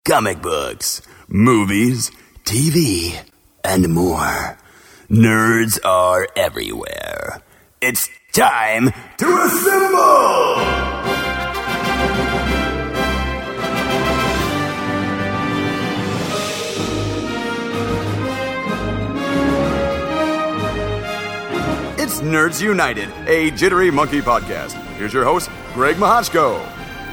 comic books, movies, TV, and more. Nerds are everywhere. It's time to assemble! It's Nerds United, a Jittery Monkey podcast. Here's your host, Greg Mahochko.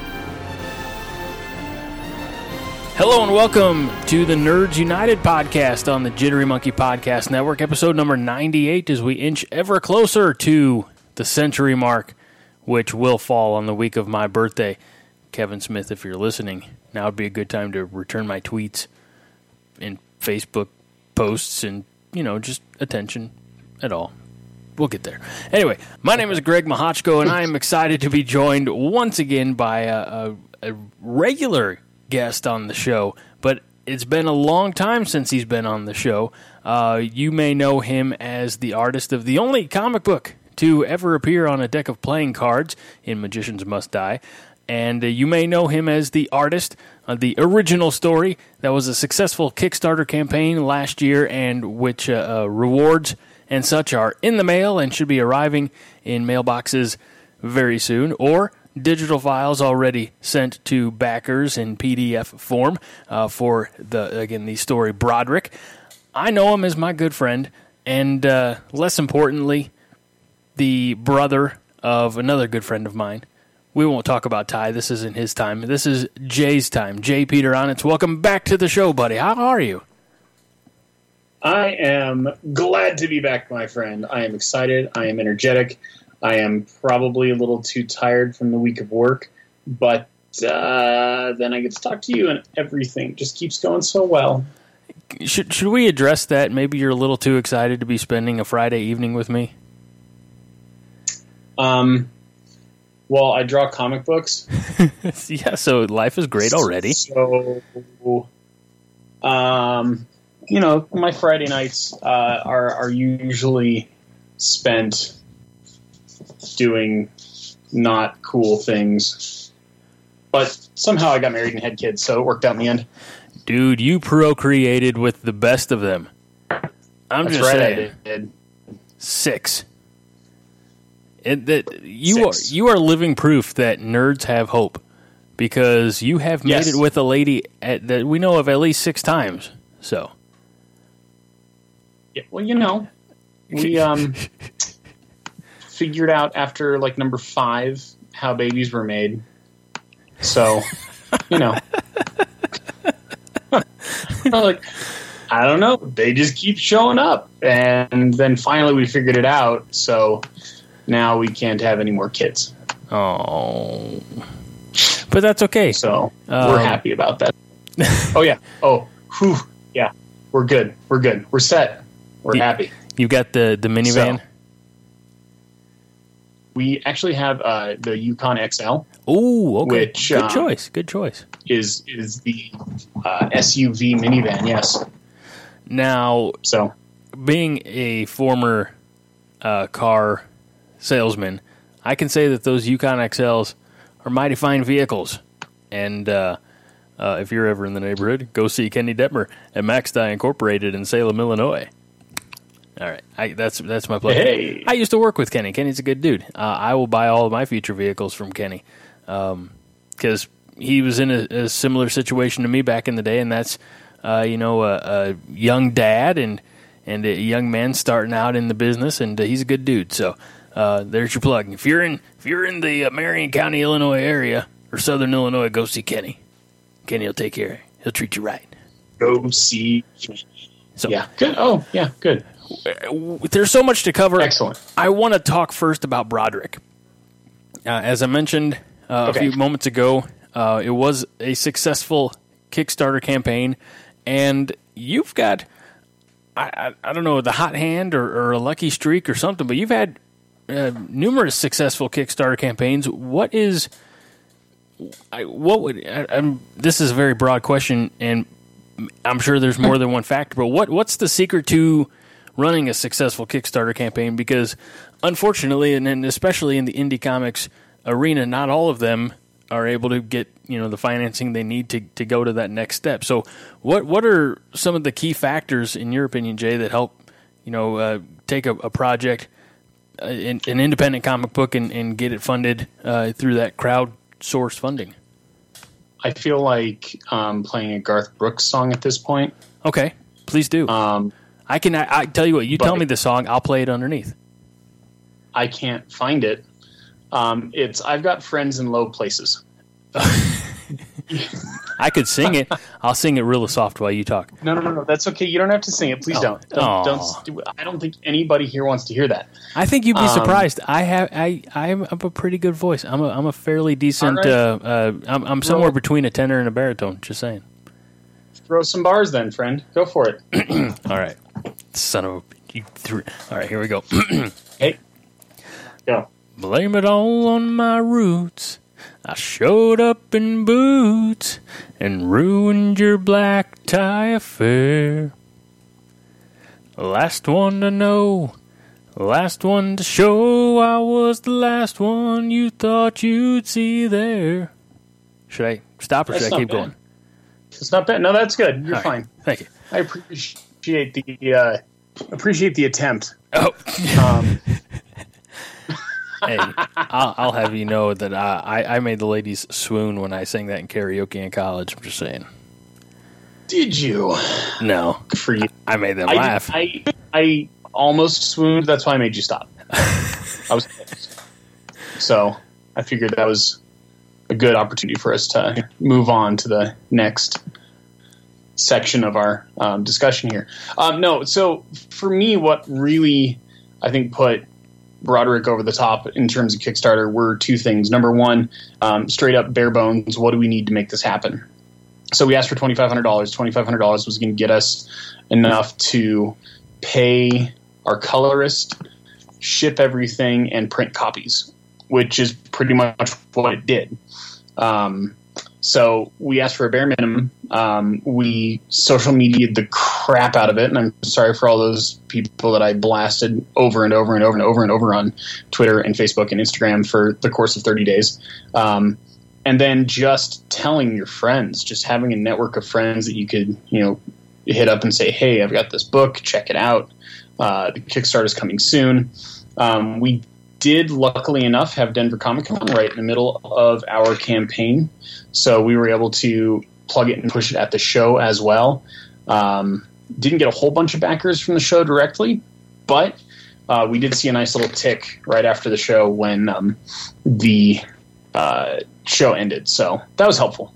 Hello and welcome to the Nerds United podcast on the Jittery Monkey Podcast Network, episode number 98, as we inch ever closer to the century mark, which will fall on the week of my birthday. Kevin Smith, if you're listening, now would be a good time to return my tweets and Facebook posts and, just attention at all. We'll get there. Anyway, my name is Greg Mahochko, and I am excited to be joined once again by a regular guest on the show, but it's been a long time since he's been on the show. You may know him as the artist of the only comic book to ever appear on a deck of playing cards in Magicians Must Die, and you may know him as the artist of the original story that was a successful Kickstarter campaign last year, and which rewards and such are in the mail and should be arriving in mailboxes very soon, or digital files already sent to backers in PDF form for the story Broderick. I know him as my good friend, and less importantly, the brother of another good friend of mine. We won't talk about Ty. This isn't his time. This is Jay's time. Jay Peter Onitz, welcome back to the show, buddy. How are you? I am glad to be back, my friend. I am excited. I am energetic. I am probably a little too tired from the week of work, but then I get to talk to you, and everything just keeps going so well. Should we address that? Maybe you're a little too excited to be spending a Friday evening with me? Well, I draw comic books. Yeah, so life is great already. So, my Friday nights are usually spent doing not cool things. But somehow I got married and had kids, so it worked out in the end. Dude, you procreated with the best of them. That's just right, saying. I did. 6. You are living proof that nerds have hope, because you have made it with a lady that we know of at least 6 times. So, yeah, well, we figured out after number 5 how babies were made. So, I don't know. They just keep showing up, and then finally we figured it out. So now we can't have any more kids. Oh, but that's okay. So we're happy about that. Oh yeah. Oh, whew. Yeah. We're good. We're set. We're happy. You got the minivan? So, we actually have the Yukon XL. Oh, okay. Which, Good choice. Is the SUV minivan, yes. Now, so being a former car salesman, I can say that those Yukon XLs are mighty fine vehicles. And if you're ever in the neighborhood, go see Kenny Detmer at Max Die Incorporated in Salem, Illinois. All right, that's my plug. Hey. I used to work with Kenny. Kenny's a good dude. I will buy all of my future vehicles from Kenny, because he was in a similar situation to me back in the day, and that's a young dad and a young man starting out in the business, and he's a good dude. So there's your plug. If you're in the Marion County, Illinois area or Southern Illinois, go see Kenny. Kenny will take care of you. He'll treat you right. Go see. So, yeah. Good. Oh, yeah. Good. There's so much to cover. Excellent. I want to talk first about Broderick. As I mentioned a few moments ago, it was a successful Kickstarter campaign, and you've got, I don't know, the hot hand or a lucky streak or something, but you've had numerous successful Kickstarter campaigns. This is a very broad question, and I'm sure there's more than one factor, but what's the secret to running a successful Kickstarter campaign? Because unfortunately, and especially in the indie comics arena, not all of them are able to get the financing they need to go to that next step. So what are some of the key factors in your opinion, Jay, that help take a project, an independent comic book, and get it funded through that crowdsourced funding? I feel like playing a Garth Brooks song at this point. Okay, please do. I tell you what, tell me the song, I'll play it underneath. I can't find it. It's I've Got Friends in Low Places. I could sing it. I'll sing it real soft while you talk. No. That's okay. You don't have to sing it. Please don't. Don't. I don't think anybody here wants to hear that. I think you'd be surprised. I have a pretty good voice. I'm a fairly decent. Right. I'm somewhere between a tenor and a baritone. Just saying. Throw some bars, then, friend. Go for it. All right, son of a. All right, here we go. Hey, go. Blame it all on my roots. I showed up in boots and ruined your black tie affair. Last one to know, last one to show. I was the last one you thought you'd see there. Should I stop or should I keep going? It's not bad. No, that's good. You're fine. Thank you. I appreciate the attempt. Oh. Hey, I'll have you know that I made the ladies swoon when I sang that in karaoke in college. I'm just saying. Did you? No. Good for you. I made them laugh. I almost swooned. That's why I made you stop. I was close. So I figured that was a good opportunity for us to move on to the next section of our discussion here. No, so for me, what really I think put Broderick over the top in terms of Kickstarter were two things. Number one, straight up bare bones, what do we need to make this happen? So we asked for $2,500. $2,500 was going to get us enough to pay our colorist, ship everything, and print copies, which is pretty much what it did. So we asked for a bare minimum. We social media'd the crap out of it, and I'm sorry for all those people that I blasted over and over and over and over and over on Twitter and Facebook and Instagram for the course of 30 days. And then just telling your friends, just having a network of friends that you could, hit up and say, hey, I've got this book, check it out. The Kickstarter is coming soon. We did, luckily enough, have Denver Comic Con right in the middle of our campaign. So we were able to plug it and push it at the show as well. Didn't get a whole bunch of backers from the show directly, but we did see a nice little tick right after the show when the show ended. So that was helpful.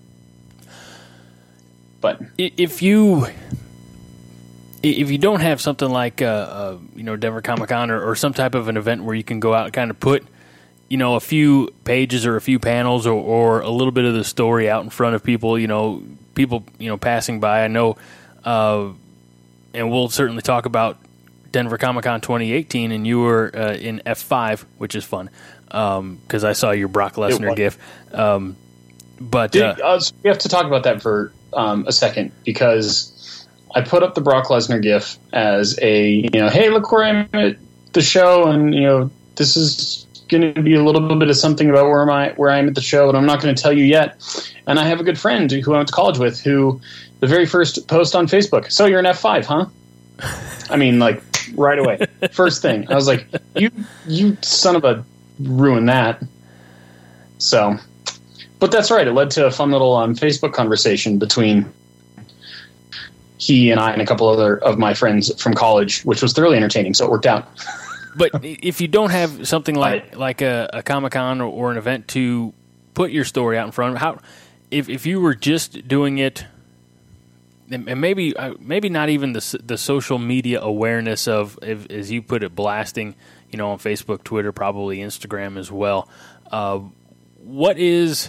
But if you don't have something like Denver Comic Con or some type of an event where you can go out and kind of put a few pages or a few panels or a little bit of the story out in front of people, passing by. I know, and we'll certainly talk about Denver Comic Con 2018, and you were in F5, which is fun because I saw your Brock Lesnar gif. But we have to talk about that for a second because I put up the Brock Lesnar gif as a, hey, look where I'm at the show, and this is going to be a little bit of something about where I'm at the show, and I'm not going to tell you yet. And I have a good friend who I went to college with who the very first post on Facebook, so you're an F5, huh? I mean, like right away, first thing. I was like, you son of a, ruin that. So, but that's right. It led to a fun little Facebook conversation between he and I and a couple other of my friends from college, which was thoroughly entertaining. So it worked out. But if you don't have something like a Comic-Con or an event to put your story out in front of, if you were just doing it, and maybe not even the social media awareness of, as you put it, blasting, on Facebook, Twitter, probably Instagram as well. What is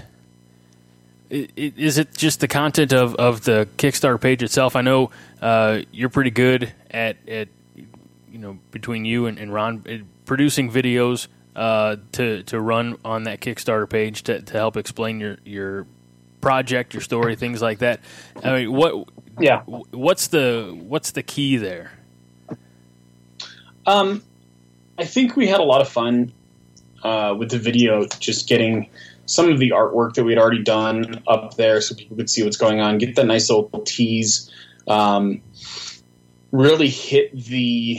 it just the content of the Kickstarter page itself? I know you're pretty good at between you and Ron, producing videos to run on that Kickstarter page to help explain your project, your story, things like that. I mean, what's the key there? I think we had a lot of fun with the video, just getting some of the artwork that we had already done up there so people could see what's going on, get that nice little tease, really hit the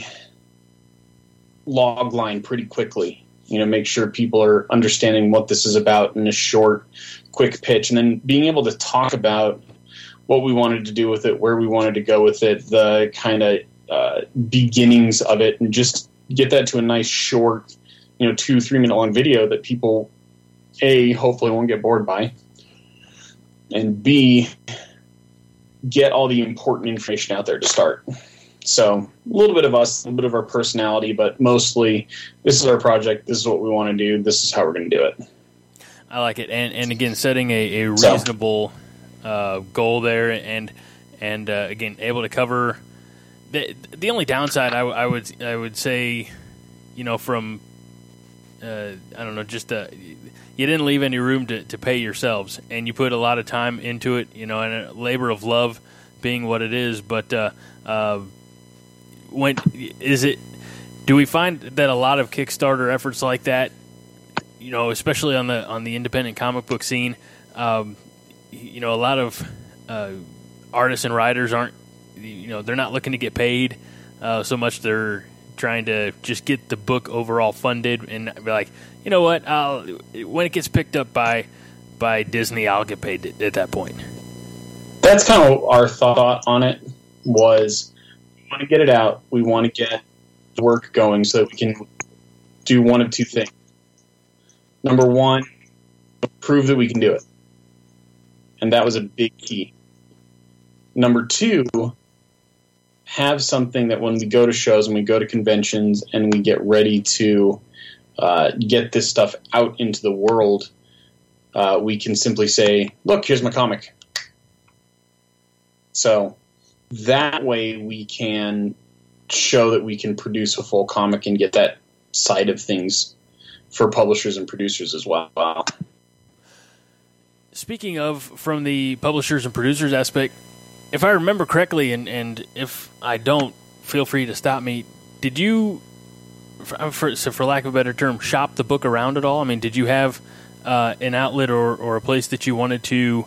log line pretty quickly. Make sure people are understanding what this is about in a short, quick pitch, and then being able to talk about what we wanted to do with it, where we wanted to go with it, the kind of beginnings of it, and just get that to a nice short, 2-3 minute long video that people, A, hopefully won't get bored by, and B, get all the important information out there to start. So a little bit of us, a little bit of our personality, but mostly this is our project, this is what we want to do, this is how we're going to do it. I like it. And again, setting a reasonable goal there, and again, able to cover the only downside I would say, from I don't know, just you didn't leave any room to pay yourselves, and you put a lot of time into it, and a labor of love being what it is. But do we find that a lot of Kickstarter efforts like that, especially on the independent comic book scene, a lot of artists and writers aren't, they're not looking to get paid so much. They're trying to just get the book overall funded and be like, you know what, when it gets picked up by Disney, I'll get paid at that point. That's kind of our thought on it, was we want to get it out. We want to get the work going so that we can do one of two things. Number one, prove that we can do it. And that was a big key. Number two, have something that when we go to shows and we go to conventions and we get ready to get this stuff out into the world, we can simply say, look, here's my comic. So that way we can show that we can produce a full comic and get that side of things for publishers and producers as well. Speaking of, from the publishers and producers aspect, if I remember correctly, and if I don't, feel free to stop me, did you, for lack of a better term, shop the book around at all? I mean, did you have an outlet or a place that you wanted to,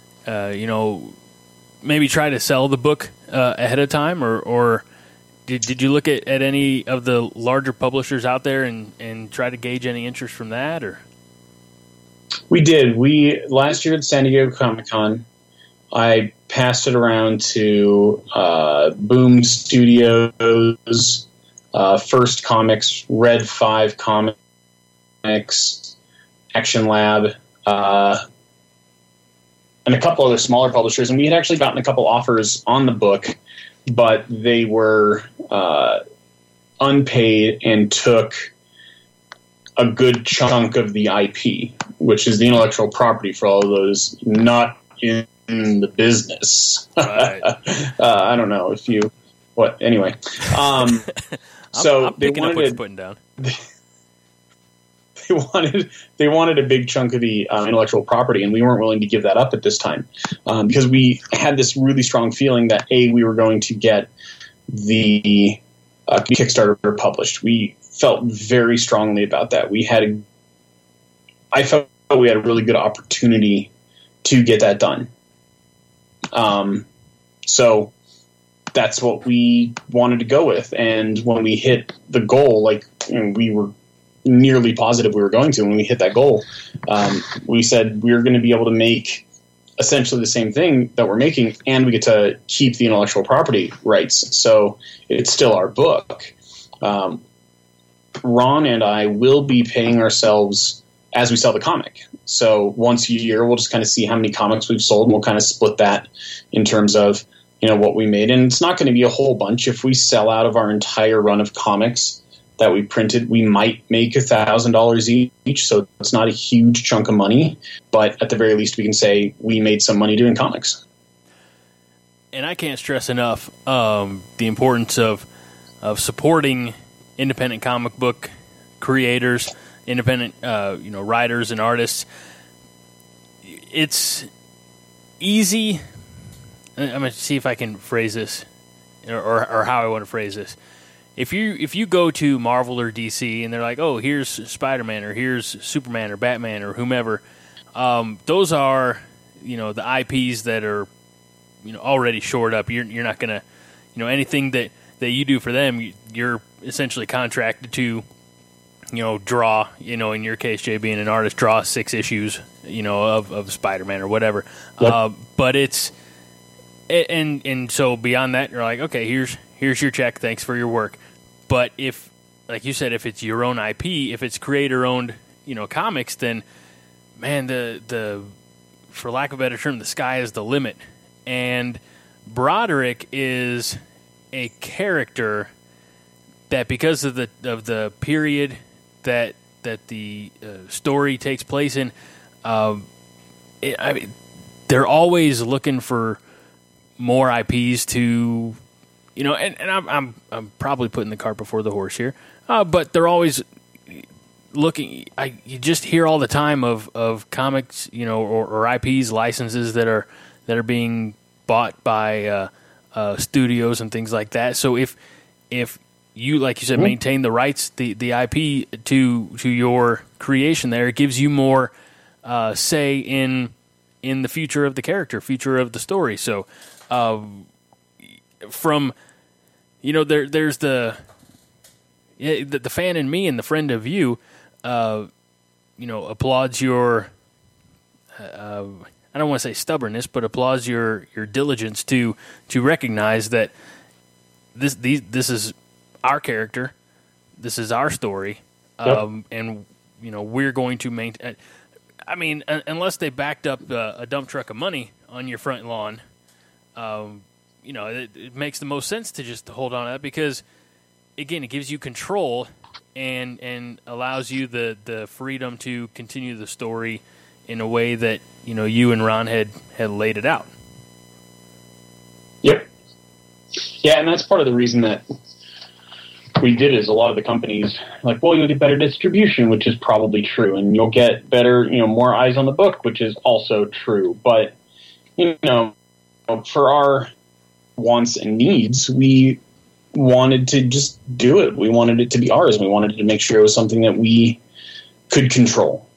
maybe try to sell the book ahead of time, or did you look at any of the larger publishers out there and try to gauge any interest from that? Or we did. Last year at San Diego Comic-Con, I passed it around to Boom Studios, First Comics, Red 5 Comics, Action Lab, and a couple other smaller publishers. And we had actually gotten a couple offers on the book, but they were unpaid and took a good chunk of the IP, which is the intellectual property for all of those not in the business. Right. I don't know if you what anyway. So I'm picking up what you're putting down. They wanted a big chunk of the intellectual property, and we weren't willing to give that up at this time because we had this really strong feeling that we were going to get the Kickstarter published. We felt very strongly about that. I felt we had a really good opportunity to get that done. So that's what we wanted to go with. And when we hit the goal, we were nearly positive we were going to, when we hit that goal, we said we were going to be able to make essentially the same thing that we're making, and we get to keep the intellectual property rights. So it's still our book. Ron and I will be paying ourselves as we sell the comic. So once a year, we'll just kind of see how many comics we've sold, and we'll kind of split that in terms of, what we made. And it's not going to be a whole bunch. If we sell out of our entire run of comics that we printed, we might make $1,000 each. So it's not a huge chunk of money, but at the very least we can say we made some money doing comics. And I can't stress enough the importance of supporting independent comic book creators, independent writers and artists. It's easy. I'm going to see if I can phrase this or how I want to phrase this. If you go to Marvel or DC and they're like, oh, here's Spider-Man or here's Superman or Batman or whomever, those are, the IPs that are, already shored up. You're not going to, anything that you do for them, you're essentially contracted to, draw, in your case, Jay being an artist, draw 6 issues, of Spider-Man or whatever. Yep. But it's, and so beyond that, you're like, okay, here's your check. Thanks for your work. But if, like you said, if it's your own IP, if it's creator-owned, comics, then, man, the for lack of a better term, the sky is the limit. And Broderick is a character that, because of the period that the story takes place in, they're always looking for more IPs to, and I'm probably putting the cart before the horse here, but they're always looking. You just hear all the time of comics, or IPs licenses that are being bought by studios and things like that. So if you, like you said, maintain the rights, the IP to your creation, there, it gives you more say in the future of the character, future of the story. So from there's the fan in me and the friend of you, applauds your I don't want to say stubbornness, but applauds your diligence to recognize that this is our character, this is our story, and we're going to maintain. I mean, unless they backed up a dump truck of money on your front lawn, it makes the most sense to just hold on to that, because, again, it gives you control and allows you the freedom to continue the story in a way that, you and Ron had laid it out. Yep. Yeah, and that's part of the reason that we did is a lot of the companies like, well, you'll get better distribution, which is probably true, and you'll get better, more eyes on the book, which is also true. But, for our wants and needs, we wanted to just do it. We wanted it to be ours. We wanted to make sure it was something that we could control.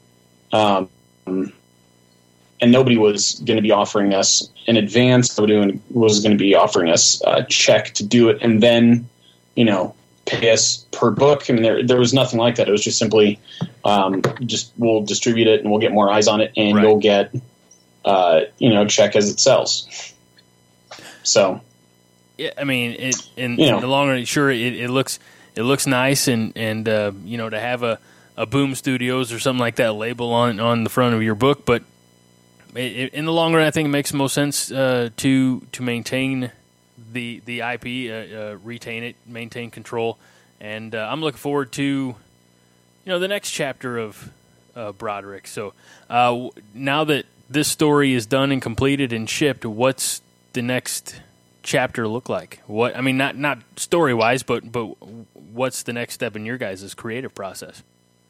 And nobody was going to be offering us an advance. Nobody was going to be offering us a check to do it and then, pay us per book. I mean, there was nothing like that. It was just simply we'll distribute it and we'll get more eyes on it, and you'll get, check as it sells. So, yeah, I mean, in the long run, sure, it looks nice, and to have a Boom Studios or something like that label on the front of your book, but in the long run, I think it makes most sense to maintain the IP, retain it, maintain control, and I'm looking forward to the next chapter of Broderick. So now that this story is done and completed and shipped, what's the next chapter look like? What, I mean, not story wise, but what's the next step in your guys' creative process?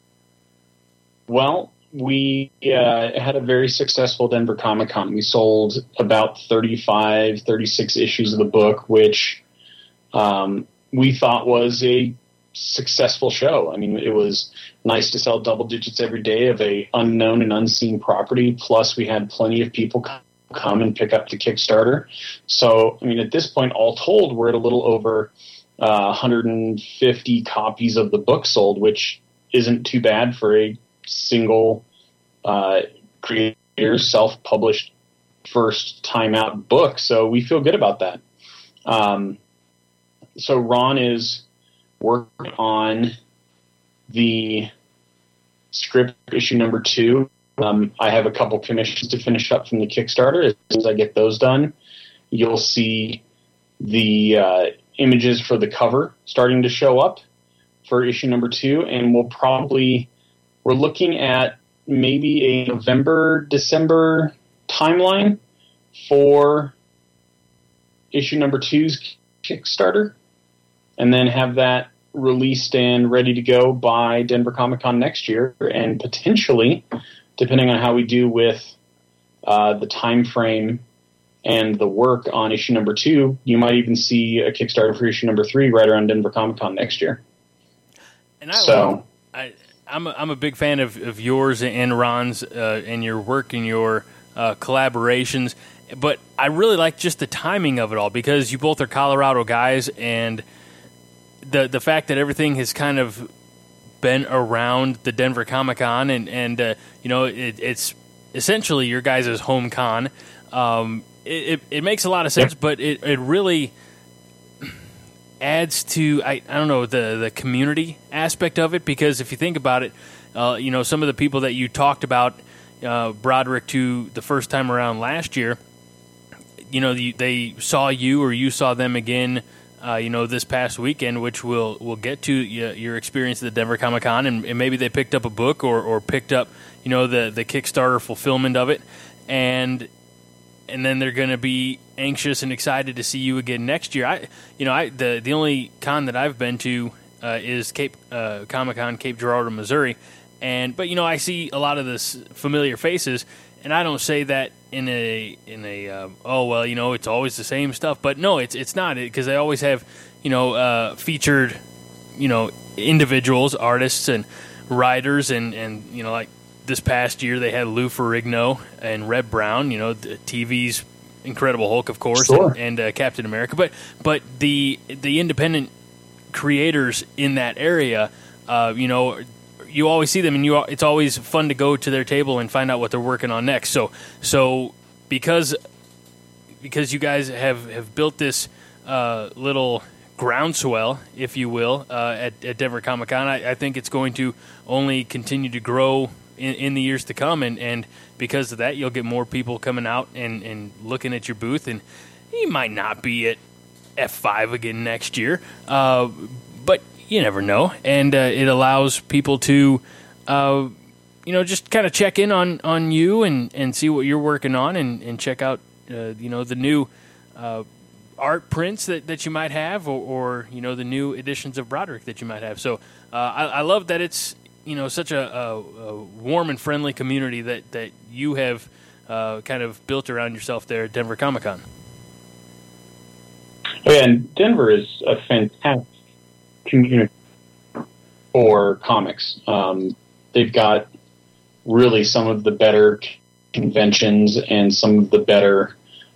Well, we had a very successful Denver Comic-Con. We sold about 35, 36 issues of the book, which we thought was a successful show. I mean, it was nice to sell double digits every day of a unknown and unseen property. Plus, we had plenty of people come and pick up the Kickstarter. So, I mean, at this point, all told, we're at a little over 150 copies of the book sold, which isn't too bad for a single creator, self-published, first time out book. So we feel good about that. So Ron is working on the script issue number 2. I have a couple commissions to finish up from the Kickstarter. As soon as I get those done, you'll see the images for the cover starting to show up for issue number 2, and we're looking at maybe a November, December timeline for issue number 2's Kickstarter, and then have that released and ready to go by Denver Comic-Con next year, and potentially, depending on how we do with the time frame and the work on issue number 2, you might even see a Kickstarter for issue number 3 right around Denver Comic-Con next year. And I'm a big fan of yours and Ron's and your work and your collaborations, but I really like just the timing of it all because you both are Colorado guys, and the fact that everything has kind of been around the Denver Comic-Con, and it's essentially your guys' home con. It makes a lot of sense, but it really adds to I don't know the community aspect of it, because if you think about it, some of the people that you talked about Broderick to the first time around last year, they saw you or you saw them again this past weekend, which we'll get to your experience at the Denver Comic-Con, and maybe they picked up a book or picked up the Kickstarter fulfillment of it, and then they're going to be anxious and excited to see you again next year. The only con that I've been to is Cape Comic-Con, Cape Girardeau, Missouri, but I see a lot of this familiar faces, and I don't say that in a it's always the same stuff, but no, it's not, because they always have featured individuals, artists, and writers, and like this past year they had Lou Ferrigno and Red Brown, the TV's Incredible Hulk, of course, sure. and Captain America, but the independent creators in that area, you always see them, and it's always fun to go to their table and find out what they're working on next. So because you guys have built this little groundswell, if you will, at Denver Comic-Con, I think it's going to only continue to grow in the years to come, and because of that, you'll get more people coming out and looking at your booth, and you might not be at F5 again next year, but you never know, and it allows people to just kind of check in on you and see what you're working on, and check out the new art prints that you might have, or the new editions of Broderick that you might have. So I love that it's such a warm and friendly community that you have kind of built around yourself there at Denver Comic-Con. Oh, yeah, and Denver is a fantastic community for comics. They've got really some of the better conventions and some of the better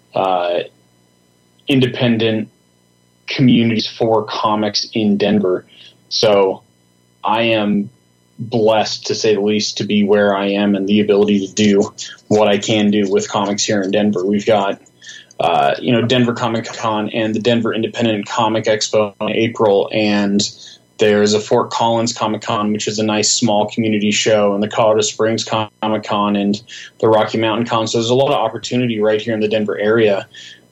independent communities for comics in Denver. So I am blessed, to say the least, to be where I am and the ability to do what I can do with comics here in Denver. We've got Denver Comic-Con and the Denver Independent Comic Expo in April, and there's a Fort Collins Comic-Con, which is a nice small community show, and the Colorado Springs Comic-Con and the Rocky Mountain Con. So there's a lot of opportunity right here in the Denver area.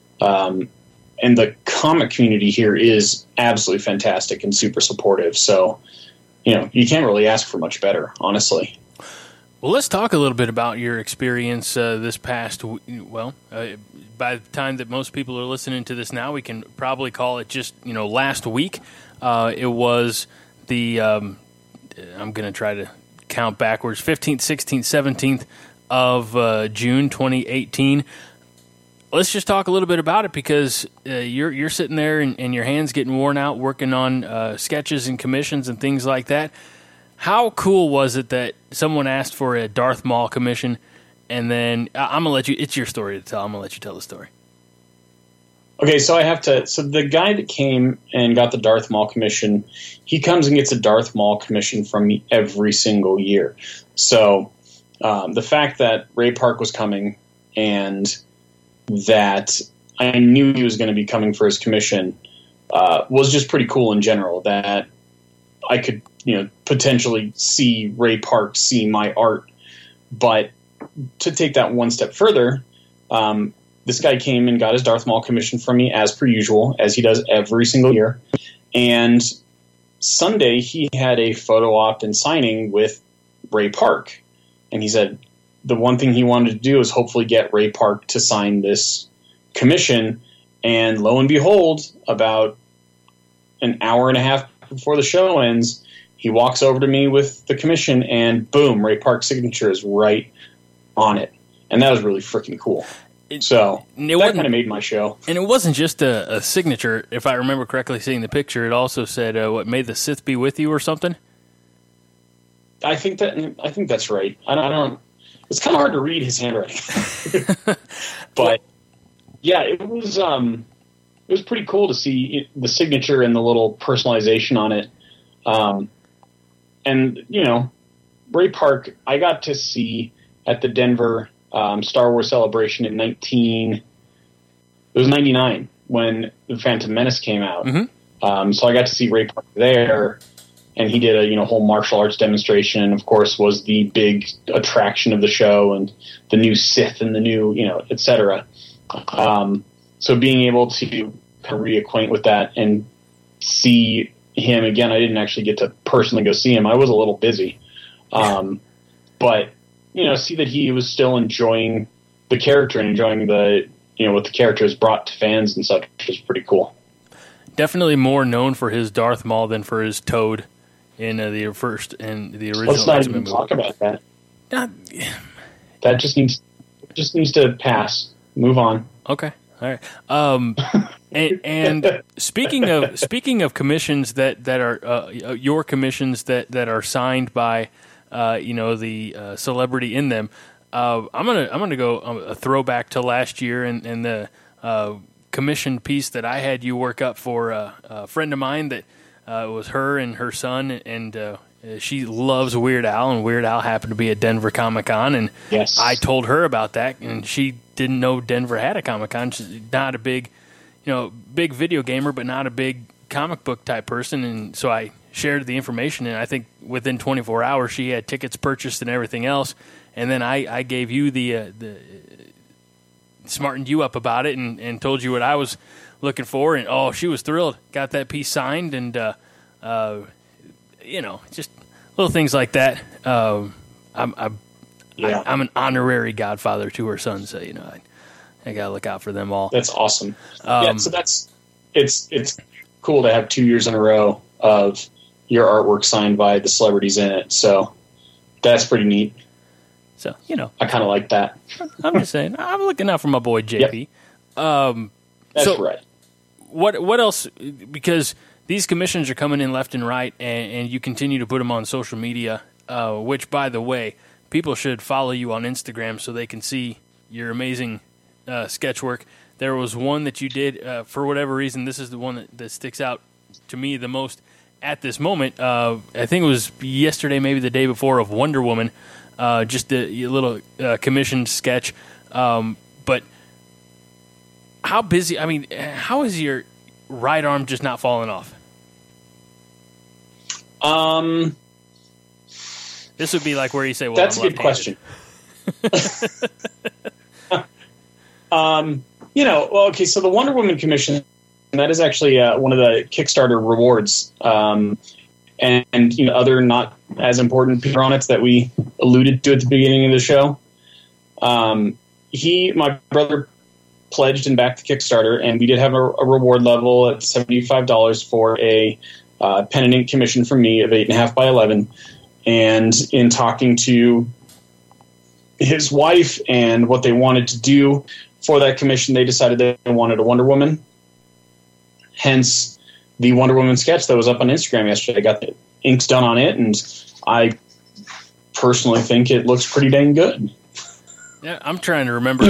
And the comic community here is absolutely fantastic and super supportive. So, you can't really ask for much better, honestly. Well, let's talk a little bit about your experience this past by the time that most people are listening to this now, we can probably call it just, last week. It was the, I'm going to try to count backwards, 15th, 16th, 17th of June 2018. Let's just talk a little bit about it, because you're sitting there and your hands getting worn out working on sketches and commissions and things like that. How cool was it that someone asked for a Darth Maul commission, and then I'm going to let you – it's your story to tell. I'm going to let you tell the story. Okay, so the guy that came and got the Darth Maul commission, he comes and gets a Darth Maul commission from me every single year. So the fact that Ray Park was coming and that I knew he was going to be coming for his commission was just pretty cool in general, that I could, potentially see Ray Park see my art. But to take that one step further, this guy came and got his Darth Maul commission from me as per usual, as he does every single year. And Sunday he had a photo op and signing with Ray Park. And he said the one thing he wanted to do is hopefully get Ray Park to sign this commission. And lo and behold, about an hour and a half before the show ends, he walks over to me with the commission, and boom, Ray Park's signature is right on it. And that was really freaking cool. So that kind of made my show. And it wasn't just a signature. If I remember correctly seeing the picture, it also said, may the Sith be with you or something? I think that's right. I don't. It's kind of hard to read his handwriting, but yeah, it was pretty cool to see the signature and the little personalization on it. And Ray Park, I got to see at the Denver Star Wars Celebration in 99 when The Phantom Menace came out. Mm-hmm. So I got to see Ray Park there, and he did a whole martial arts demonstration, and of course was the big attraction of the show, and the new Sith and the new, et cetera. So being able to kind of reacquaint with that and see him again, I didn't actually get to personally go see him. I was a little busy. But, see that he was still enjoying the character and enjoying the, what the character has brought to fans and such is pretty cool. Definitely more known for his Darth Maul than for his Toad in the original. Let's not even talk about that. That just needs to pass. Move on. Okay. All right. And speaking of commissions that are your commissions that are signed by the celebrity in them, I'm gonna go a throwback to last year and the commission piece that I had you work up for a friend of mine that was her and her son, and she loves Weird Al, and Weird Al happened to be at Denver Comic-Con, and yes. I told her about that, and she didn't know Denver had a Comic-Con. She's not a big video gamer, but not a big comic book type person, and so I shared the information, and I think within 24 hours she had tickets purchased and everything else, and then I gave you the smartened you up about it and told you what I was looking for, and she was thrilled, got that piece signed, and just little things like that. I'm an honorary godfather to her son, so I gotta look out for them all. That's awesome. So it's cool to have 2 years in a row of your artwork signed by the celebrities in it. So that's pretty neat. So I kind of like that. I'm just saying, I'm looking out for my boy JP. Yep. That's right. What else? Because these commissions are coming in left and right, and you continue to put them on social media. Which, by the way, people should follow you on Instagram so they can see your amazing sketch work. There was one that you did for whatever reason. This is the one that sticks out to me the most at this moment. I think it was yesterday, maybe the day before, of Wonder Woman. Just a little commissioned sketch. But how busy? I mean, how is your right arm just not falling off? This would be like where you say, "Well, that's I'm a good question." Okay, so the Wonder Woman commission, that is actually one of the Kickstarter rewards, and other not as important people on it that we alluded to at the beginning of the show. My brother, pledged and backed the Kickstarter, and we did have a reward level at $75 for a pen and ink commission from me of 8.5 by 11. And in talking to his wife and what they wanted to do for that commission, they decided they wanted a Wonder Woman. Hence, the Wonder Woman sketch that was up on Instagram yesterday. I got the inks done on it, and I personally think it looks pretty dang good. Yeah, I'm trying to remember.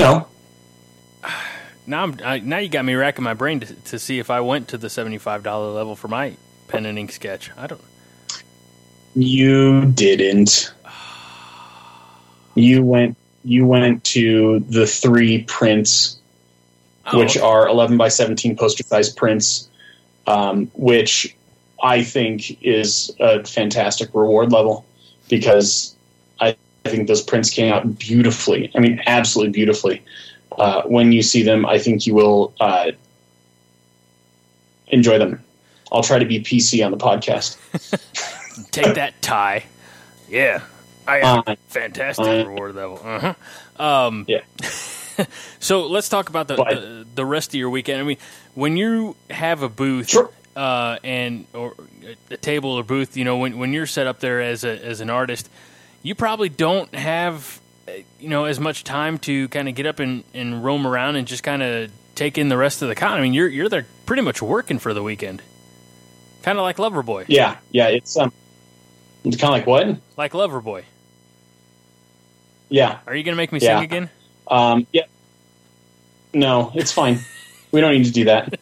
Now you got me racking my brain to see if I went to the $75 level for my pen and ink sketch. I don't. You didn't. You went to the 3 prints, which are 11 by 17 poster size prints, which I think is a fantastic reward level because I think those prints came out beautifully. I mean, absolutely beautifully. When you see them, I think you will enjoy them. I'll try to be PC on the podcast. Take that, Ty. Yeah. I got a fantastic reward level. Yeah. So let's talk about the rest of your weekend. I mean, when you have a booth, sure. Or a table or booth, when you're set up there as an artist, you probably don't have as much time to kind of get up and roam around and just kind of take in the rest of the con. I mean, you're there pretty much working for the weekend, kind of like Loverboy. Yeah. It's It's kind of like what? Like Loverboy. Yeah. Are you going to make me sing again? Yeah. No, it's fine. We don't need to do that.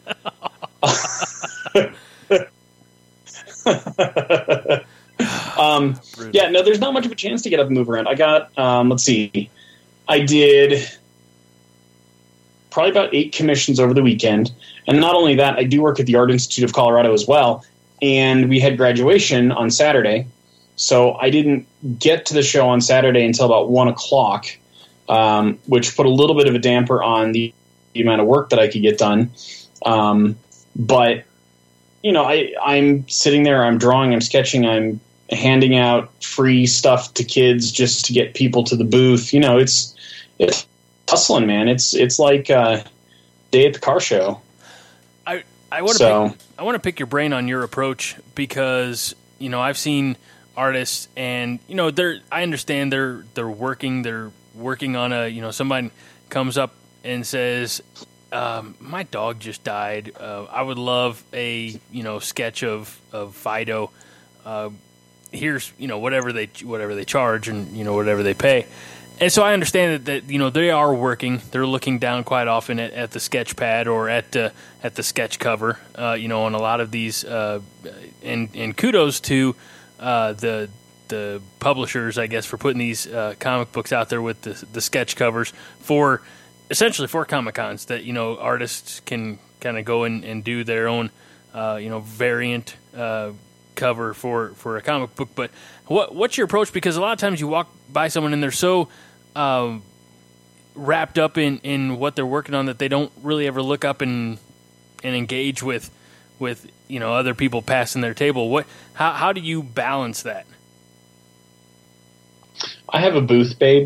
Yeah, no, there's not much of a chance to get up and move around. I got, let's see, I did probably about 8 commissions over the weekend. And not only that, I do work at the Art Institute of Colorado as well. And we had graduation on Saturday. So I didn't get to the show on Saturday until about 1 o'clock, which put a little bit of a damper on the amount of work that I could get done. But, you know, I'm sitting there, I'm drawing, I'm sketching, I'm handing out free stuff to kids just to get people to the booth. You know, it's hustling, man. It's like a day at the car show. I want to pick your brain on your approach because, you know, I've seen artists and, you know, I understand they're working on a, you know, somebody comes up and says, my dog just died. I would love a, you know, sketch of Fido. Here's, you know, whatever they charge and, you know, whatever they pay. And so I understand that, you know, they are working. They're looking down quite often at the sketch pad or at the sketch cover, you know, on a lot of these. And kudos to the publishers, I guess, for putting these comic books out there with the sketch covers essentially for Comic-Cons that, you know, artists can kind of go and do their own, you know, variant cover for a comic book. But what's your approach? Because a lot of times you walk by someone and they're so wrapped up in what they're working on that they don't really ever look up and engage with you know, other people passing their table. How do you balance that? I have a booth babe.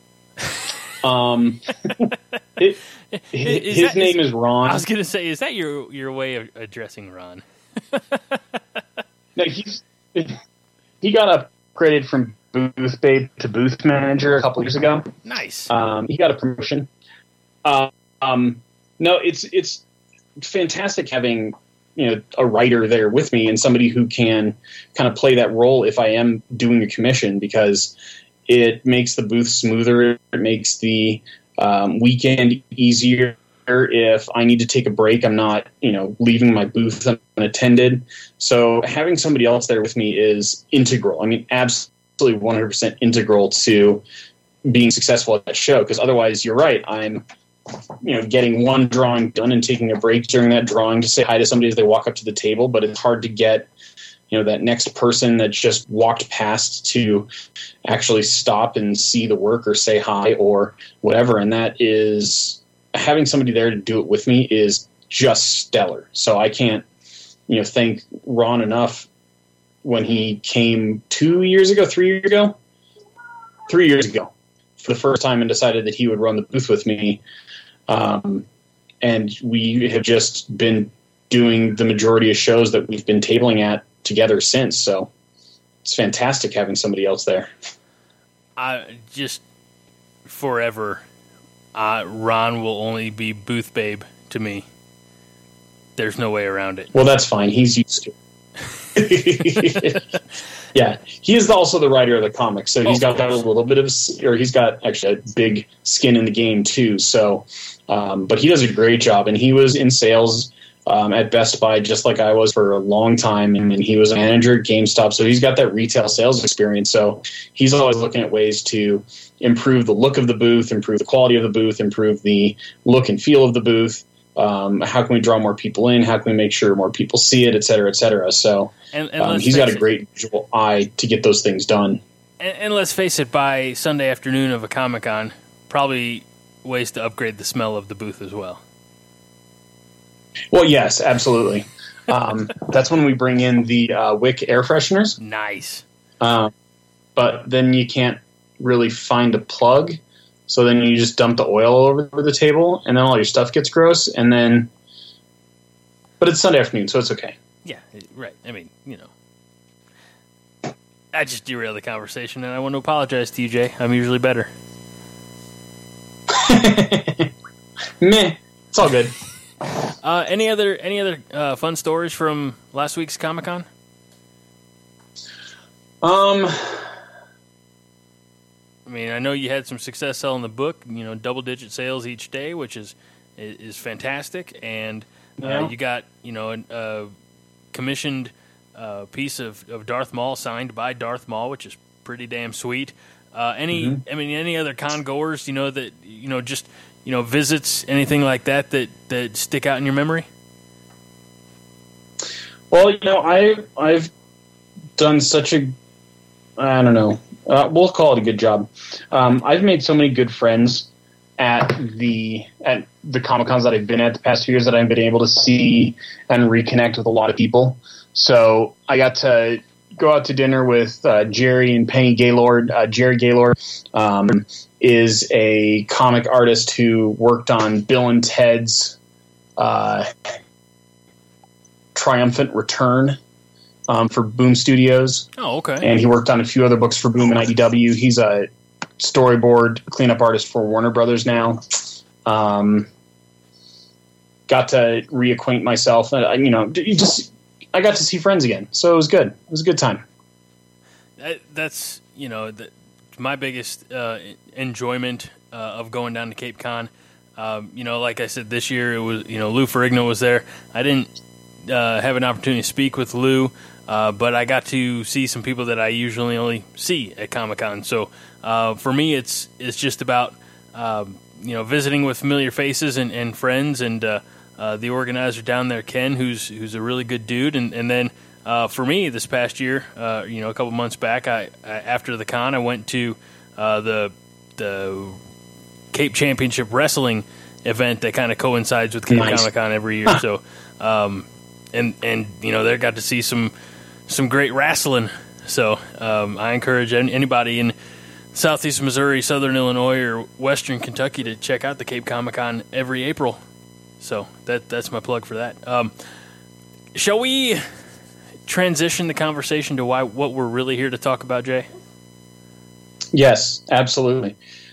His name is Ron. I was going to say, is that your way of addressing Ron? No, he got upgraded from booth babe to booth manager a couple years ago. Nice. He got a promotion. No, it's fantastic having, you know, a writer there with me and somebody who can kind of play that role if I am doing a commission, because it makes the booth smoother. It makes the weekend easier. If I need to take a break, I'm not, you know, leaving my booth unattended. So having somebody else there with me is integral. I mean, absolutely 100% integral to being successful at that show. Because otherwise, you're right. I'm, you know, getting one drawing done and taking a break during that drawing to say hi to somebody as they walk up to the table. But it's hard to get, you know, that next person that just walked past to actually stop and see the work or say hi or whatever. And that is, having somebody there to do it with me is just stellar. So I can't, you know, thank Ron enough when he came 3 years ago for the first time and decided that he would run the booth with me. And we have just been doing the majority of shows that we've been tabling at together since. So it's fantastic having somebody else there. Just forever. Ron will only be booth babe to me. There's no way around it. Well, that's fine. He's used to it. Yeah, he is also the writer of the comics, so he's got a little bit of, or he's got actually a big skin in the game too. So, but he does a great job, and he was in sales at Best Buy just like I was for a long time, and he was a manager at GameStop, so he's got that retail sales experience. So he's always looking at ways to improve the look of the booth, improve the quality of the booth, improve the look and feel of the booth. How can we draw more people in? How can we make sure more people see it, et cetera, et cetera? So he's got a great visual eye to get those things done. And let's face it, by Sunday afternoon of a Comic-Con, probably ways to upgrade the smell of the booth as well. Well, yes, absolutely. That's when we bring in the Wick air fresheners. Nice. But then you can't really find a plug. So then you just dump the oil all over the table, and then all your stuff gets gross. And then, but it's Sunday afternoon, so it's okay. Yeah, right. I mean, you know, I just derailed the conversation, and I want to apologize to you, Jay. I'm usually better. Meh. It's all good. Any other fun stories from last week's Comic-Con? I mean, I know you had some success selling the book, double-digit sales each day, which is fantastic, and you got, a commissioned piece of Darth Maul signed by Darth Maul, which is pretty damn sweet. Any other con goers, that just visits, anything like that stick out in your memory? Well, I've done such a, I don't know, we'll call it a good job. I've made so many good friends at the Comic-Cons that I've been at the past few years that I've been able to see and reconnect with a lot of people. So I got to go out to dinner with Jerry and Penny Gaylord. Jerry Gaylord is a comic artist who worked on Bill and Ted's Triumphant Return for Boom Studios. Oh, okay. And he worked on a few other books for Boom and IDW. He's a storyboard cleanup artist for Warner Brothers now. Got to reacquaint myself. I got to see friends again, so it was good. It was a good time. That's my biggest enjoyment of going down to Cape Con. Like I said, this year it was Lou Ferrigno was there. I didn't have an opportunity to speak with Lou, but I got to see some people that I usually only see at Comic-Con. So for me, it's just about visiting with familiar faces and friends, and the organizer down there, Ken, who's a really good dude, and then for me this past year, a couple months back, I after the con, I went to the Cape Championship Wrestling event that kind of coincides with Cape Comic-Con every year. So. And they got to see some great wrestling. So I encourage anybody in Southeast Missouri, Southern Illinois, or Western Kentucky to check out the Cape Comic-Con every April. So that's my plug for that. Shall we transition the conversation to what we're really here to talk about, Jay? Yes, absolutely.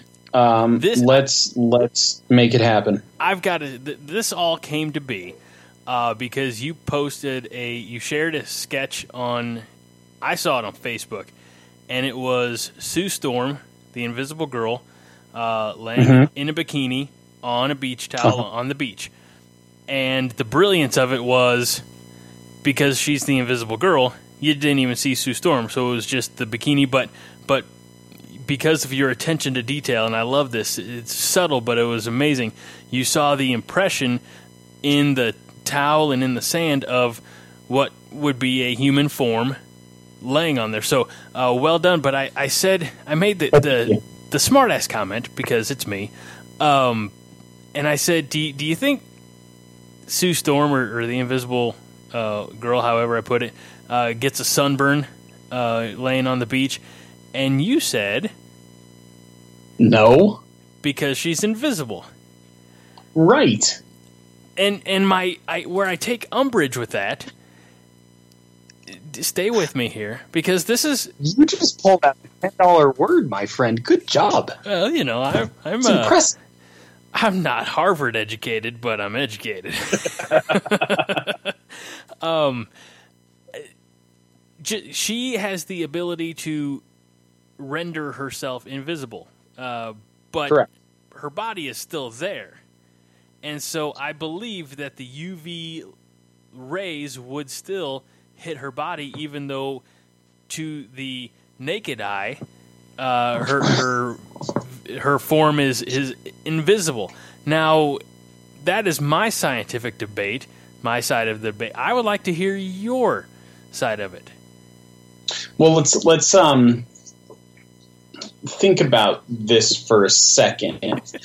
Let's make it happen. I've got this all came to be. Because you shared a sketch I saw it on Facebook, and it was Sue Storm, the Invisible Girl, laying in a bikini on a beach towel on the beach. And the brilliance of it was, because she's the Invisible Girl, you didn't even see Sue Storm, so it was just the bikini, but because of your attention to detail, and I love this, it's subtle, but it was amazing, you saw the impression in the towel and in the sand of what would be a human form laying on there. So well done. But I made the smart ass comment, because it's me, and I said, do you think Sue Storm or the Invisible Girl, however I put it, gets a sunburn laying on the beach? And you said no, because she's invisible, right? And where I take umbrage with that, stay with me here, because this is... You just pulled out a $10 word, my friend. Good job. Well, I'm impressive. I'm not Harvard educated, but I'm educated. She has the ability to render herself invisible, but correct. Her body is still there. And so I believe that the UV rays would still hit her body, even though to the naked eye, her form is invisible. Now, that is my scientific debate, my side of the debate. I would like to hear your side of it. Well, let's think about this for a second.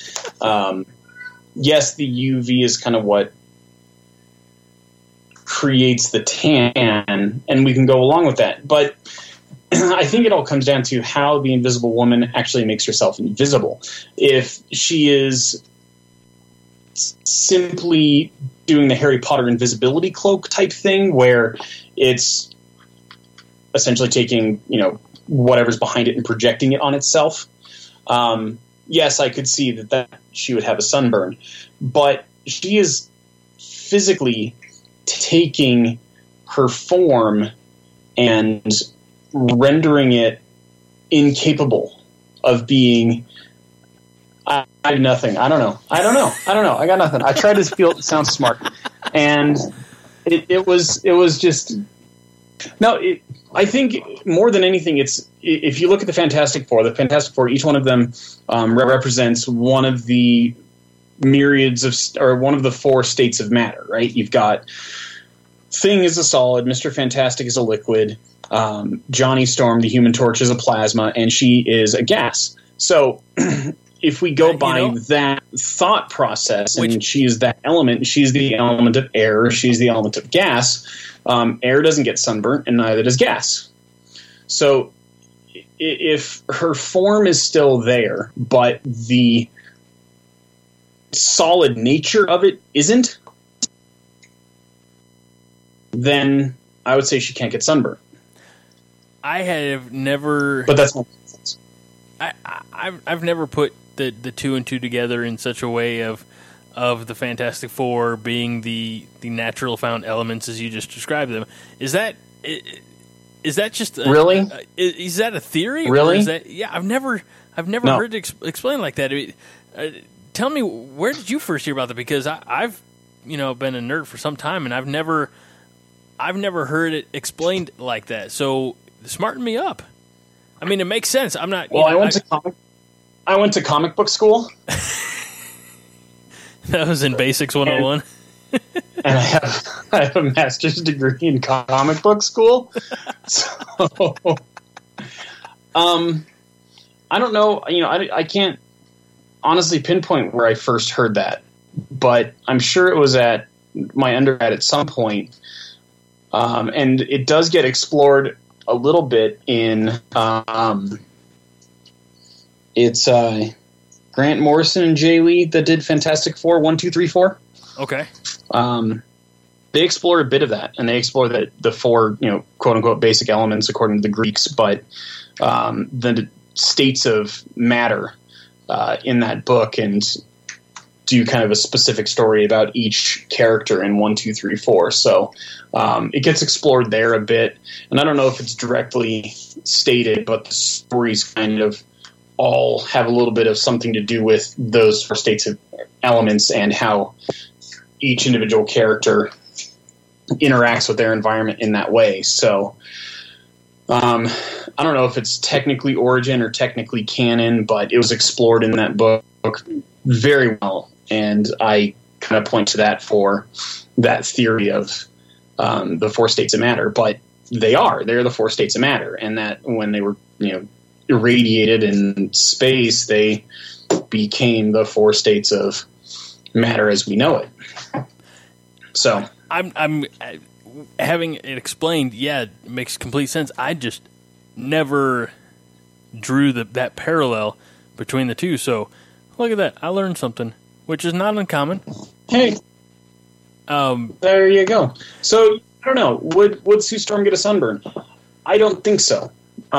Yes, the UV is kind of what creates the tan, and we can go along with that. But I think it all comes down to how the Invisible Woman actually makes herself invisible. If she is simply doing the Harry Potter invisibility cloak type thing, where it's essentially taking, whatever's behind it and projecting it on itself, yes, I could see that she would have a sunburn, but she is physically taking her form and rendering it incapable of being. I have nothing. I don't know. I got nothing. I tried to sound smart, and it was just no. I think more than anything, it's if you look at the Fantastic Four, each one of them represents one of the myriads or one of the four states of matter. Right? You've got Thing is a solid, Mr. Fantastic is a liquid, Johnny Storm, the Human Torch, is a plasma, and she is a gas. So. If we go by that thought process, and she's that element, she's the element of air, she's the element of gas. Air doesn't get sunburnt, and neither does gas. So if her form is still there, but the solid nature of it isn't, then I would say she can't get sunburnt. I have never... But that's not... I've never put the two and two together in such a way of the Fantastic Four being the natural found elements as you just described them. Is that just really? Is that a theory? Really? Or is that, yeah, I've never heard it explained like that. Tell me, where did you first hear about that? Because I've been a nerd for some time, and I've never heard it explained like that. So smarten me up. I mean, it makes sense. I'm not. Well, I went to comic book school. That was in Basics 101. And I have a master's degree in comic book school. So, I don't know. I can't honestly pinpoint where I first heard that, but I'm sure it was at my undergrad at some point. And it does get explored a little bit in it's Grant Morrison and Jay Lee that did Fantastic Four 1, 2, 3, 4. Okay. They explore a bit of that, and they explore the four, quote unquote, basic elements according to the Greeks, but the states of matter in that book, and do kind of a specific story about each character in 1, 2, 3, 4. So it gets explored there a bit, and I don't know if it's directly stated, but the stories kind of all have a little bit of something to do with those four states of elements and how each individual character interacts with their environment in that way. So I don't know if it's technically origin or technically canon, but it was explored in that book very well. And I kind of point to that for that theory of the four states of matter. But they're the four states of matter. And that when they were, irradiated in space, they became the four states of matter as we know it. So I'm having it explained. Yeah, it makes complete sense. I just never drew that parallel between the two. So look at that. I learned something, which is not uncommon. Hey, there you go. So I don't know. Would Sue Storm get a sunburn? I don't think so.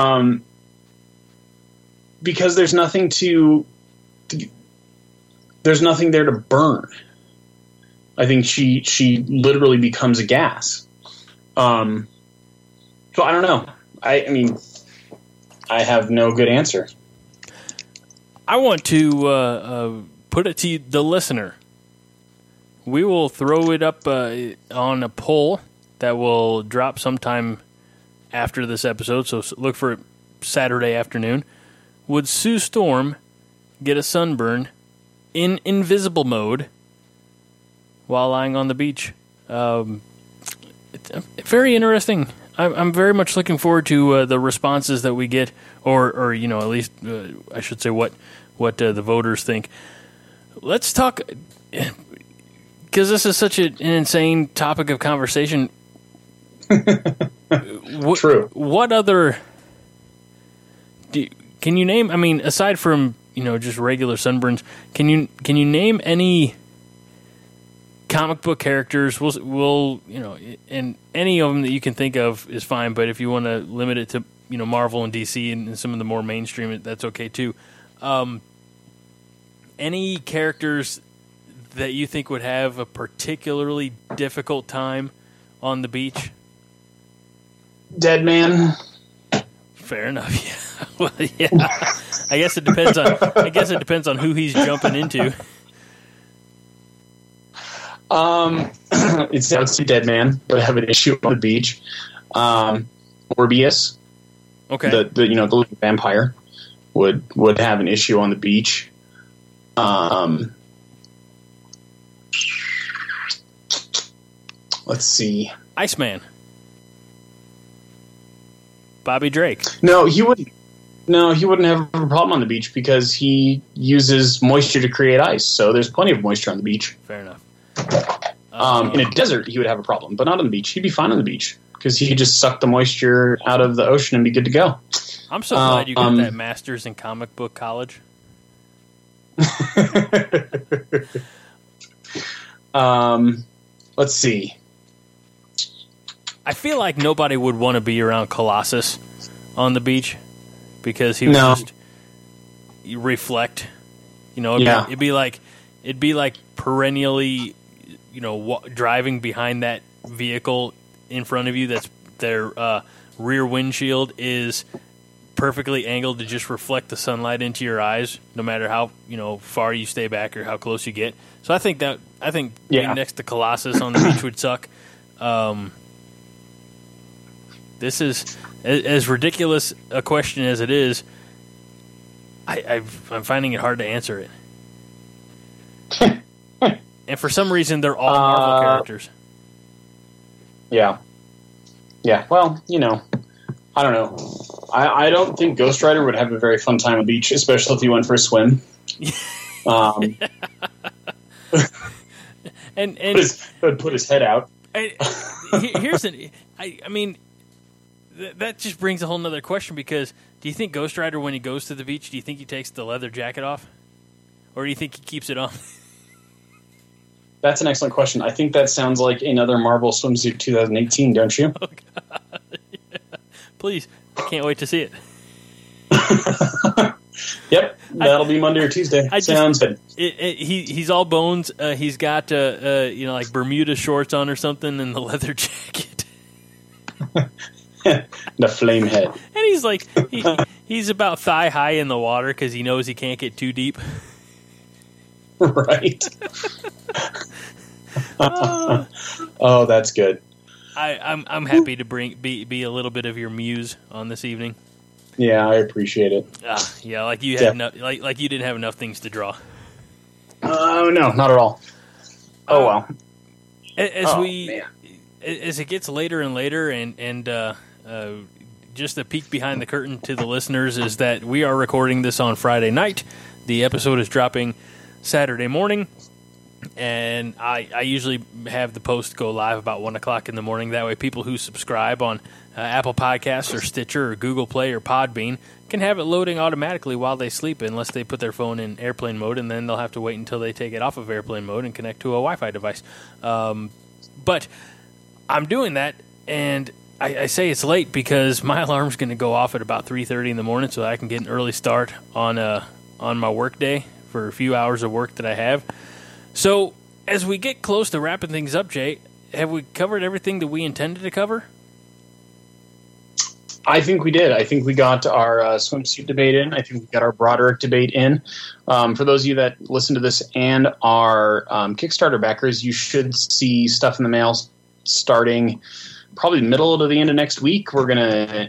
Because there's nothing there's nothing there to burn. I think she literally becomes a gas. So I don't know. I mean, I have no good answer. I want to put it to the listener. We will throw it up on a poll that will drop sometime after this episode, so look for it Saturday afternoon. Would Sue Storm get a sunburn in invisible mode while lying on the beach? It's very interesting. I'm very much looking forward to the responses that we get, or at least I should say what the voters think. Let's talk, because this is such an insane topic of conversation. True. What other... Can you name? I mean, aside from just regular sunburns, can you name any comic book characters? We'll and any of them that you can think of is fine. But if you want to limit it to Marvel and DC and some of the more mainstream, that's okay too. Any characters that you think would have a particularly difficult time on the beach? Deadman. Fair enough. Yeah. Well, yeah. I guess it depends on who he's jumping into. It's obviously Dead Man, but I have an issue on the beach. Morbius, Okay. the little vampire, would have an issue on the beach. Let's see. Iceman. Bobby Drake. No, he wouldn't. No, he wouldn't have a problem on the beach because he uses moisture to create ice. So there's plenty of moisture on the beach. Fair enough. In a desert, he would have a problem, but not on the beach. He'd be fine on the beach because he could just suck the moisture out of the ocean and be good to go. I'm so glad you got that master's in comic book college. Let's see. I feel like nobody would want to be around Colossus on the beach because he would just reflect. It'd be like perennially, driving behind that vehicle in front of you. That's their rear windshield is perfectly angled to just reflect the sunlight into your eyes, no matter how far you stay back or how close you get. So I think being next to Colossus on the beach would suck. This is as ridiculous a question as it is. I'm finding it hard to answer it. And for some reason, they're all Marvel characters. Yeah. Yeah, well, I don't know. I don't think Ghost Rider would have a very fun time on the beach, especially if he went for a swim. And put his head out. That just brings a whole nother question, because do you think Ghost Rider, when he goes to the beach, do you think he takes the leather jacket off? Or do you think he keeps it on? That's an excellent question. I think that sounds like another Marvel Swimsuit 2018, don't you? Oh, God. Yeah. Please. I can't wait to see it. Yep. That'll be Monday or Tuesday. Sounds good. He's all bones. He's got, like Bermuda shorts on or something, and the leather jacket. The flame head. And he's like, he's about thigh high in the water because he knows he can't get too deep. Right. Oh, that's good. I'm happy to be a little bit of your muse on this evening. Yeah, I appreciate it. Yeah, like you had like you didn't have enough things to draw. Oh no, not at all. Oh well. As it gets later and later, and just a peek behind the curtain to the listeners is that we are recording this on Friday night. The episode is dropping Saturday morning, and I usually have the post go live about 1 o'clock in the morning. That way people who subscribe on Apple Podcasts or Stitcher or Google Play or Podbean can have it loading automatically while they sleep, unless they put their phone in airplane mode, and then they'll have to wait until they take it off of airplane mode and connect to a Wi-Fi device. But I'm doing that, and I say it's late because my alarm's going to go off at about 3:30 in the morning so that I can get an early start on my work day for a few hours of work that I have. So as we get close to wrapping things up, Jay, have we covered everything that we intended to cover? I think we did. I think we got our swimsuit debate in. I think we got our Broderick debate in. For those of you that listen to this and are Kickstarter backers, you should see stuff in the mail starting probably middle to the end of next week. We're going to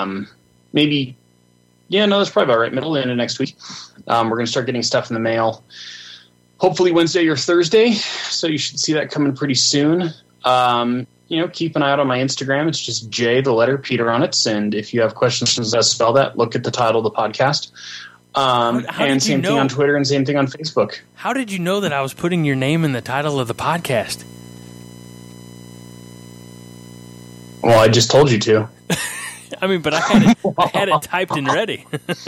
that's probably about right, middle to the end of next week. We're going to start getting stuff in the mail hopefully Wednesday or Thursday, so you should see that coming pretty soon. Keep an eye out on my Instagram. It's just J, the letter, Peter on it. And if you have questions as to spell that, look at the title of the podcast. And same thing on Twitter and same thing on Facebook. How did you know that I was putting your name in the title of the podcast? Well, I just told you to. But I had it typed and ready.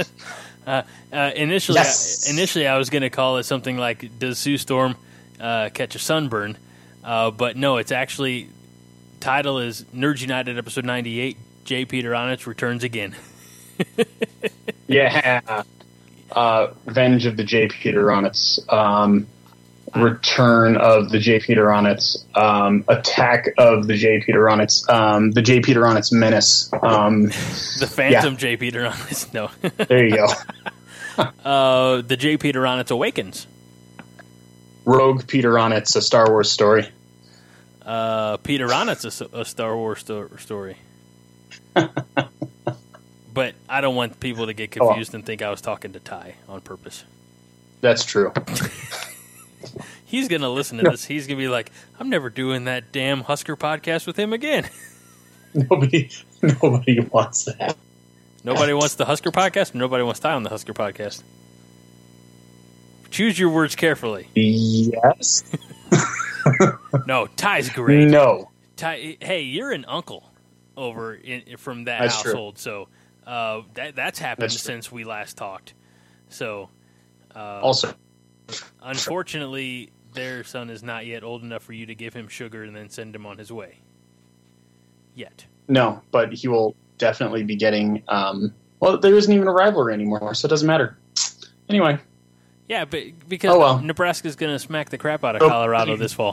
Initially, I was going to call it something like, "Does Sue Storm catch a sunburn?" But no, it's actually, title is Nerds United episode 98. J. Peter Onitz returns again. Yeah, Revenge of the J. Peter Onitz. Return of the J. Peter Onnits, Attack of the J. Peter Onnits, the J. Peter Onnits Menace. The Phantom J. Peter Onnits. No. There you go. The J. Peter Onnits Awakens. Rogue Peter Onnits, a Star Wars story. Peter Onnits, a Star Wars story. But I don't want people to get confused and think I was talking to Ty on purpose. That's true. He's going to listen to this. He's going to be like, I'm never doing that damn Husker podcast with him again. Nobody wants that. Nobody wants the Husker podcast, and nobody wants Ty on the Husker podcast. Choose your words carefully. Yes. No, Ty's great. No. Ty, hey, you're an uncle from that That's household, true. so that's happened since we last talked. So, also, unfortunately, their son is not yet old enough for you to give him sugar and then send him on his way. Yet. No, but he will definitely be getting. Well, there isn't even a rivalry anymore, so it doesn't matter. Anyway. Yeah, but because Nebraska's going to smack the crap out of Colorado this fall.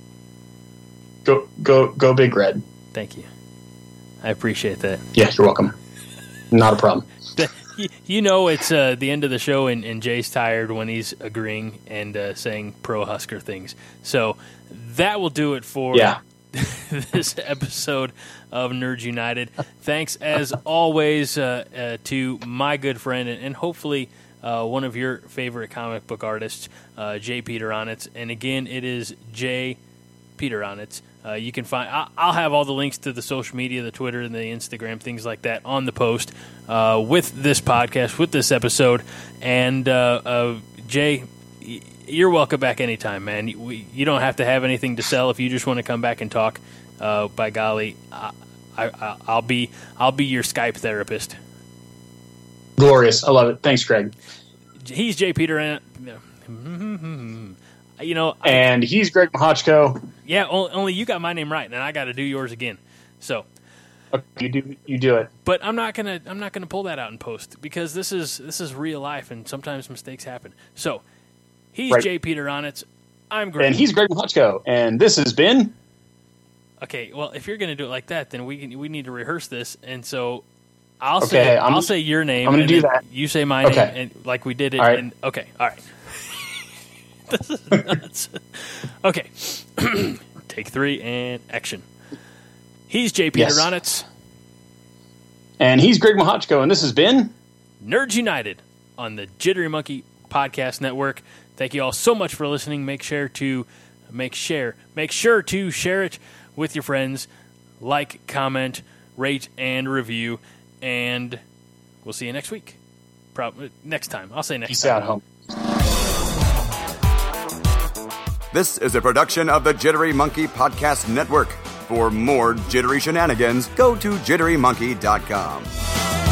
Go Big Red. Thank you. I appreciate that. Yeah, you're welcome. Not a problem. You know it's the end of the show, and Jay's tired when he's agreeing and saying pro-Husker things. So that will do it for this episode of Nerds United. Thanks, as always, to my good friend and hopefully one of your favorite comic book artists, J. Peter Onnits. And again, it is J. Peter Onnits. You can find. I'll have all the links to the social media, the Twitter and the Instagram, things like that, on the post with this podcast, with this episode. And Jay, you're welcome back anytime, man. You don't have to have anything to sell if you just want to come back and talk. By golly, I'll be your Skype therapist. Glorious. I love it. Thanks, Greg. He's J. Peter. And he's Greg Mahochko. Yeah, only you got my name right, and I got to do yours again. So, okay, you do it. But I'm not gonna pull that out in post because this is real life, and sometimes mistakes happen. So, he's right. J. Peter Onnits. I'm Greg, and he's Greg Mahochko, and this has been. Okay, well, if you're gonna do it like that, then we need to rehearse this, and so I'll say your name. I'm gonna do that. You say my name, and like we did it. All right. And, okay, all right. This is nuts. Okay. Take 3 and action. He's J. Peter Onnits. And he's Greg Mahochko, and this has been Nerds United on the Jittery Monkey Podcast Network. Thank you all so much for listening. Make sure to share it with your friends. Like, comment, rate, and review. And we'll see you next week. Probably next time. I'll say next Peace time. Peace out, home. This is a production of the Jittery Monkey Podcast Network. For more jittery shenanigans, go to jitterymonkey.com.